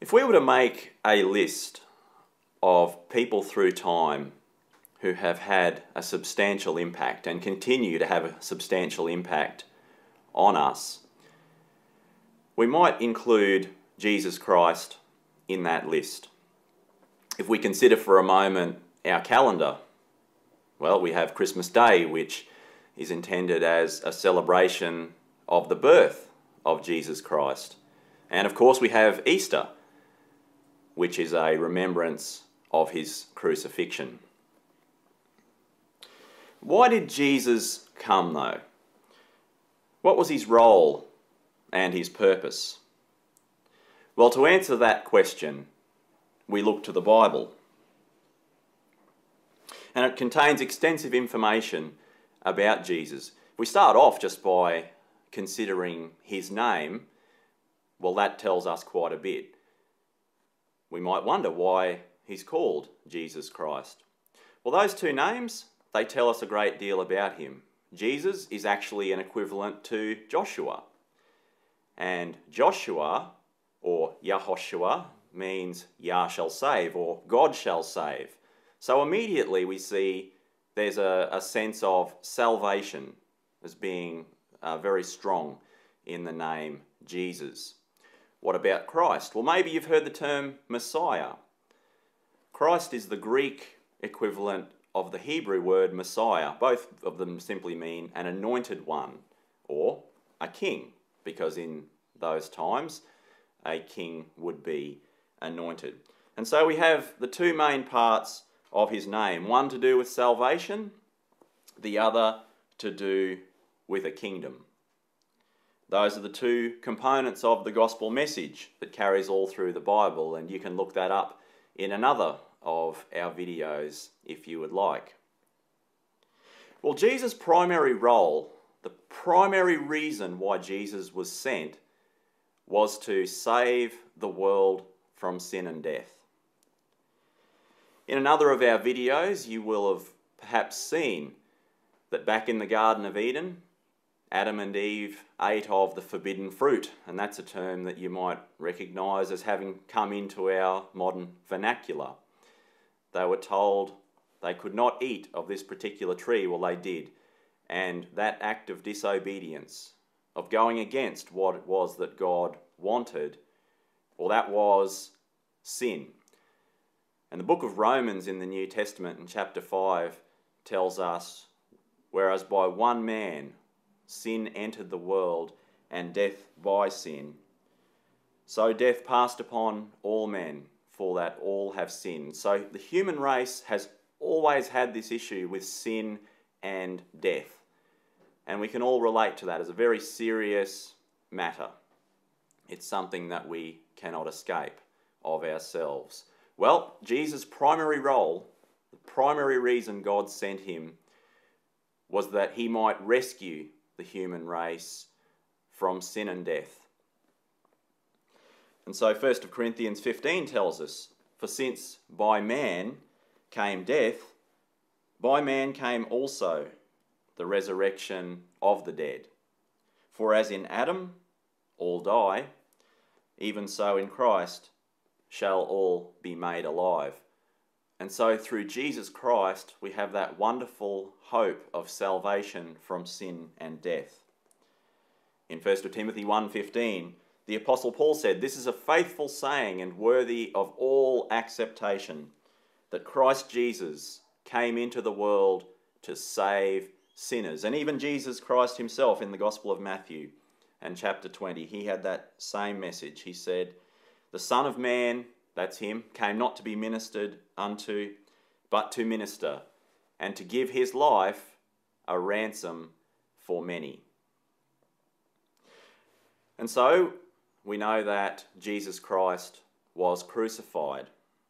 If we were to make a list of people through time who have had a substantial impact and continue to have a substantial impact on us, we might include Jesus Christ in that list. If we consider for a moment our calendar, well, we have Christmas Day, which is intended as a celebration of the birth of Jesus Christ. And of course we have Easter, which is a remembrance of his crucifixion. Why did Jesus come though? What was his role and his purpose? Well, to answer that question, we look to the Bible. And it contains extensive information about Jesus. If we start off just by considering his name, well, that tells us quite a bit. We might wonder why he's called Jesus Christ. Well, those two names, they tell us a great deal about him. Jesus is actually an equivalent to Joshua. And Joshua, or Yahoshua, means Yah shall save, or God shall save. So immediately we see there's a sense of salvation as being very strong in the name Jesus. What about Christ? Well, maybe you've heard the term Messiah. Christ is the Greek equivalent of the Hebrew word Messiah. Both of them simply mean an anointed one, or a king, because in those times a king would be anointed. And so we have the two main parts of his name, one to do with salvation, the other to do with a kingdom. Those are the two components of the gospel message that carries all through the Bible, and you can look that up in another of our videos if you would like. Well, Jesus' primary role, the primary reason why Jesus was sent, was to save the world from sin and death. In another of our videos, you will have perhaps seen that back in the Garden of Eden, Adam and Eve ate of the forbidden fruit, and that's a term that you might recognise as having come into our modern vernacular. They were told they could not eat of this particular tree. Well, they did. And that act of disobedience, of going against what it was that God wanted, well, that was sin. And the book of Romans in the New Testament in chapter 5 tells us, whereas by one man sin entered the world, and death by sin, so death passed upon all men, for that all have sinned. So the human race has always had this issue with sin and death. And we can all relate to that as a very serious matter. It's something that we cannot escape of ourselves. Well, Jesus' primary role, the primary reason God sent him, was that he might rescue the human race from sin and death. And so 1 Corinthians 15 tells us, for since by man came death, by man came also the resurrection of the dead. For as in Adam all die, even so in Christ shall all be made alive. And so through Jesus Christ we have that wonderful hope of salvation from sin and death. In 1 Timothy 1:15, the Apostle Paul said, this is a faithful saying and worthy of all acceptation, that Christ Jesus came into the world to save sinners. And even Jesus Christ himself in the Gospel of Matthew and chapter 20, he had that same message. He said, the Son of Man, that's him, came not to be ministered unto, but to minister, and to give his life a ransom for many. And so we know that Jesus Christ was crucified,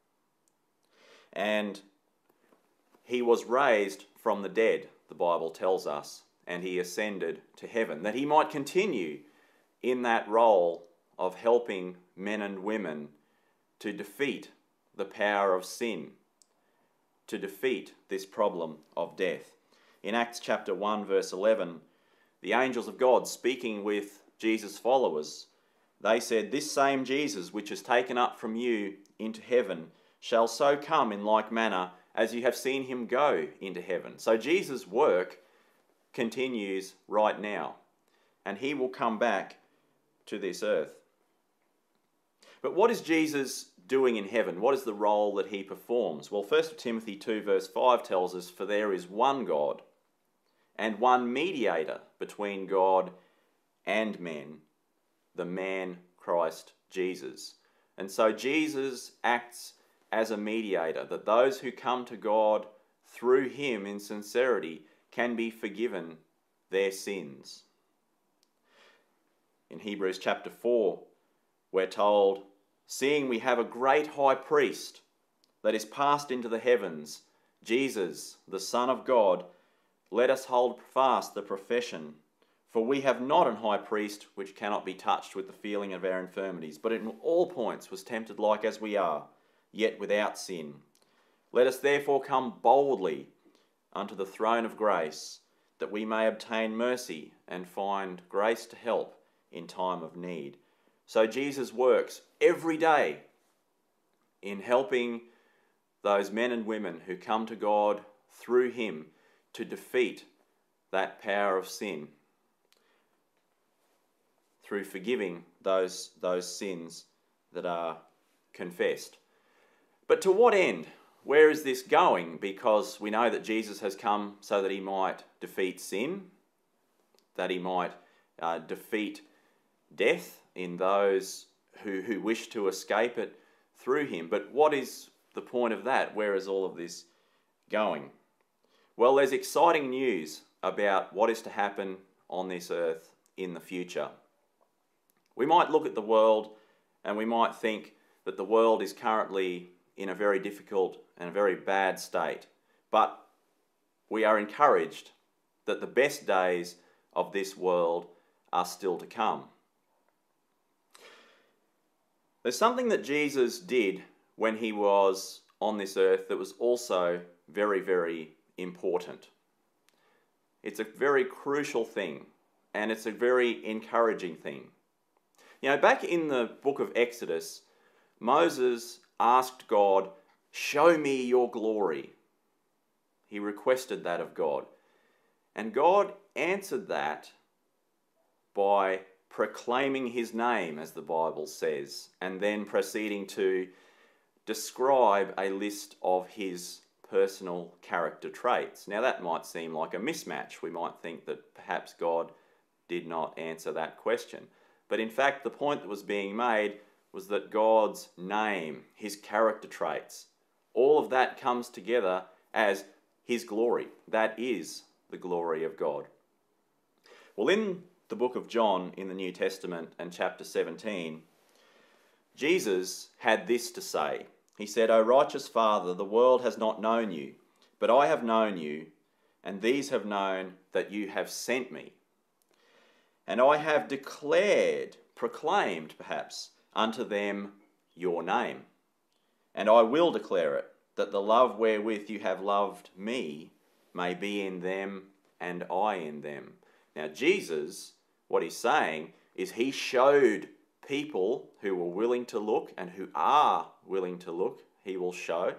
and he was raised from the dead, the Bible tells us, and he ascended to heaven, that he might continue in that role of helping men and women to defeat the power of sin, to defeat this problem of death. In Acts chapter 1 verse 11, the angels of God speaking with Jesus' followers, They said, "This same Jesus, which is taken up from you into heaven, shall so come in like manner as you have seen him go into heaven." So Jesus' work continues right now, and he will come back to this earth. But what is Jesus doing in heaven? What is the role that he performs? Well, 1 Timothy 2 verse 5 tells us, "For there is one God and one mediator between God and men, the man Christ Jesus." And so Jesus acts as a mediator, that those who come to God through him in sincerity can be forgiven their sins. In Hebrews chapter 4, we're told, "Seeing we have a great high priest that is passed into the heavens, Jesus, the Son of God, let us hold fast the profession. For we have not an high priest which cannot be touched with the feeling of our infirmities, but in all points was tempted like as we are, yet without sin. Let us therefore come boldly unto the throne of grace, that we may obtain mercy and find grace to help in time of need." So Jesus works every day in helping those men and women who come to God through him to defeat that power of sin, through forgiving those sins that are confessed. But to what end? Where is this going? Because we know that Jesus has come so that he might defeat sin, that he might defeat death in those who wish to escape it through him. But what is the point of that? Where is all of this going? Well, there's exciting news about what is to happen on this earth in the future. We might look at the world and we might think that the world is currently in a very difficult and a very bad state. But we are encouraged that the best days of this world are still to come. There's something that Jesus did when he was on this earth that was also very, very important. It's a very crucial thing, and it's a very encouraging thing. You know, back in the book of Exodus, Moses asked God, "Show me your glory." He requested that of God. And God answered that by proclaiming his name, as the Bible says, and then proceeding to describe a list of his personal character traits. Now that might seem like a mismatch. We might think that perhaps God did not answer that question. But in fact, the point that was being made was that God's name, his character traits, all of that comes together as his glory. That is the glory of God. Well, in the book of John in the New Testament and chapter 17, Jesus had this to say. He said, "O righteous Father, the world has not known you, but I have known you, and these have known that you have sent me. And I have proclaimed perhaps, unto them your name. And I will declare it, that the love wherewith you have loved me may be in them and I in them." Now Jesus, what he's saying is he showed people who were willing to look and who are willing to look, he will show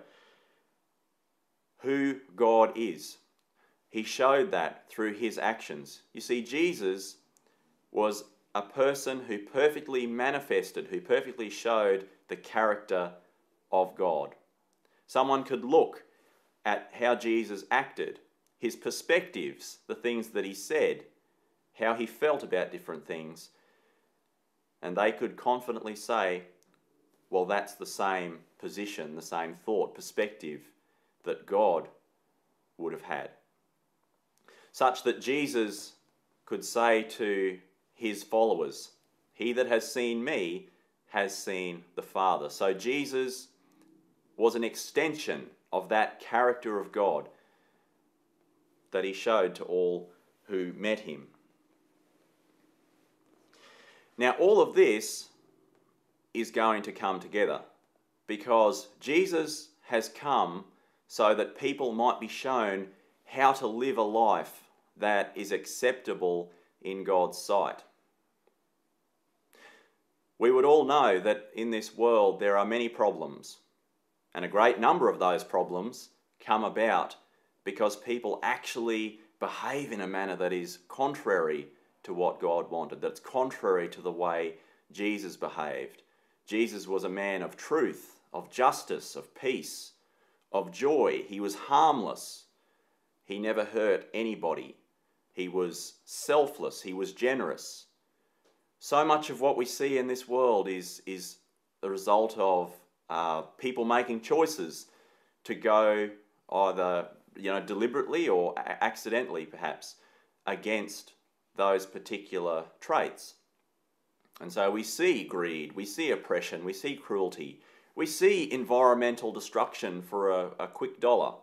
who God is. He showed that through his actions. You see, Jesus was a person who perfectly manifested, who perfectly showed the character of God. Someone could look at how Jesus acted, his perspectives, the things that he said, how he felt about different things, and they could confidently say, well, that's the same position, the same thought, perspective that God would have had. Such that Jesus could say to his followers, "He that has seen me has seen the Father." So Jesus was an extension of that character of God that he showed to all who met him. Now, all of this is going to come together because Jesus has come so that people might be shown how to live a life that is acceptable in God's sight. We would all know that in this world there are many problems, and a great number of those problems come about because people actually behave in a manner that is contrary to what God wanted, that's contrary to the way Jesus behaved. Jesus was a man of truth, of justice, of peace, of joy. He was harmless. He never hurt anybody. He was selfless. He was generous. So much of what we see in this world is the result of people making choices to go either deliberately or accidentally perhaps against those particular traits. And so we see greed, we see oppression, we see cruelty, we see environmental destruction for a quick dollar.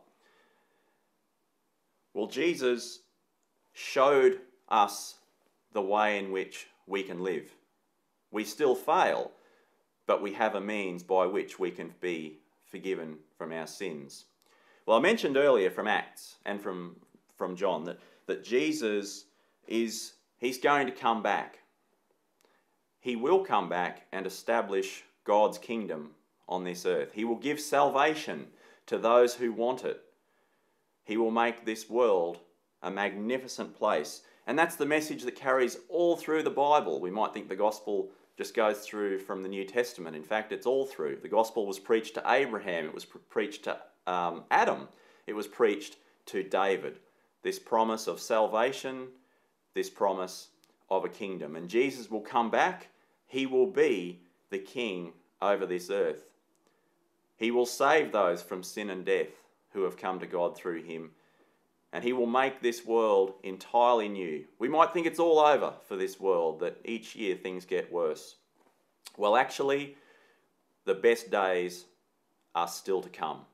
Well, Jesus showed us the way in which we can live. We still fail, but we have a means by which we can be forgiven from our sins. Well, I mentioned earlier from Acts and from John that Jesus he's going to come back. He will come back and establish God's kingdom on this earth. He will give salvation to those who want it. He will make this world a magnificent place. And that's the message that carries all through the Bible. We might think the gospel just goes through from the New Testament. In fact, it's all through. The gospel was preached to Abraham. It was preached to Adam. It was preached to David. This promise of salvation, this promise of a kingdom. And Jesus will come back. He will be the king over this earth. He will save those from sin and death who have come to God through him. And he will make this world entirely new. We might think it's all over for this world, that each year things get worse. Well, actually, the best days are still to come.